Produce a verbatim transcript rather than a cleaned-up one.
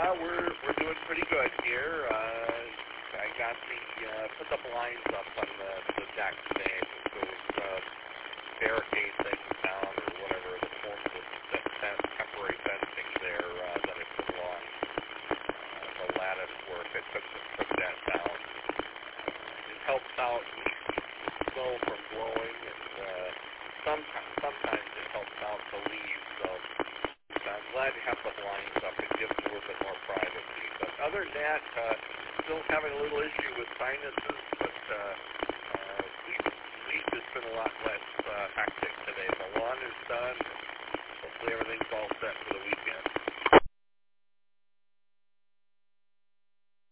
Uh, we're we're doing pretty good here. Uh, I got the uh, put the blinds up on the, the deck today. Put those uh, barricade things down or whatever the form of the that temporary fencing there uh, that I put along uh, the lattice work. I took took that down. It helps out keeps the snow from blowing, and uh, sometimes sometimes it helps out the leaves. So. I'm glad to have the blinds up. It gives a little bit more privacy. But other than that, uh, still having a little issue with sinuses